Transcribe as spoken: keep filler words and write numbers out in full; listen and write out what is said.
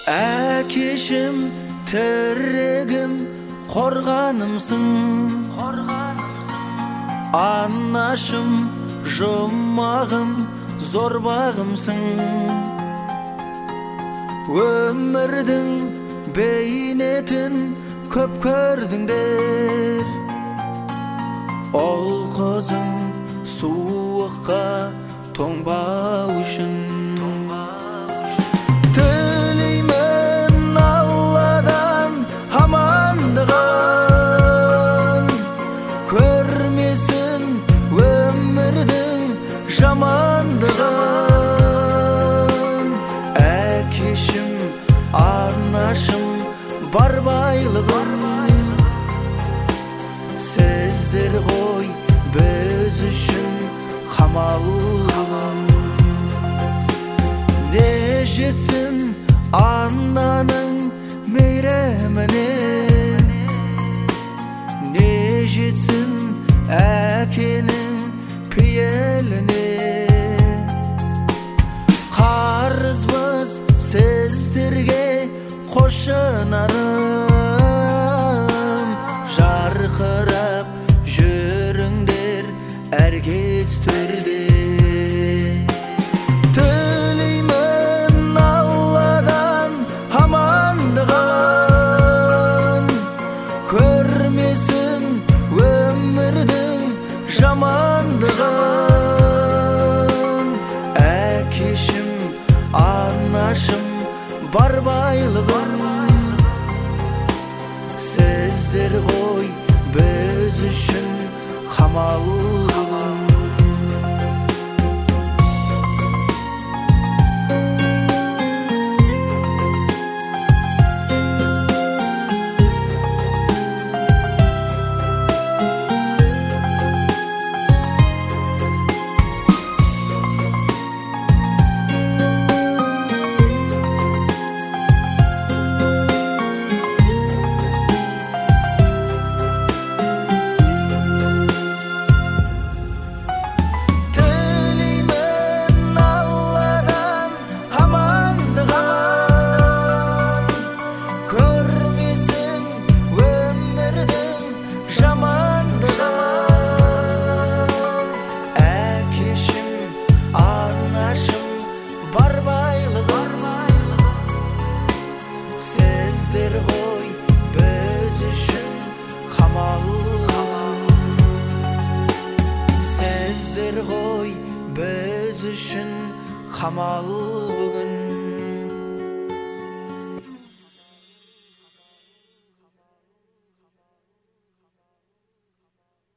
Әкешім, тірегім, қорғанымсың, анашым, жұмағым, зор бағымсың. Өмірдің бейнетін көп көрдіңдер, ол қызың суыққа тоңбау үшін. Тілеймін Алладан амандығын, көрмесін өмірдің жамандығын. Әкешім, анашым, бар байлығым, сіздер ғой біз үшін қамалым. Не жетсін ананың мейіріміне, не жетсін әкенің пейіліне. Қарызбыз сіздерге қош жанарым, жарқырап жүріңдер әркез төрде. Тілеймін Алладан амандығын, көрмесін өмірдің жамандығын. Әкешім, анашым, бар байлығым, сіздер ғой біз үшін қамалым. Сіздер ғой біз үшін қамалым, сіздер ғой біз үшін қамал бүгін.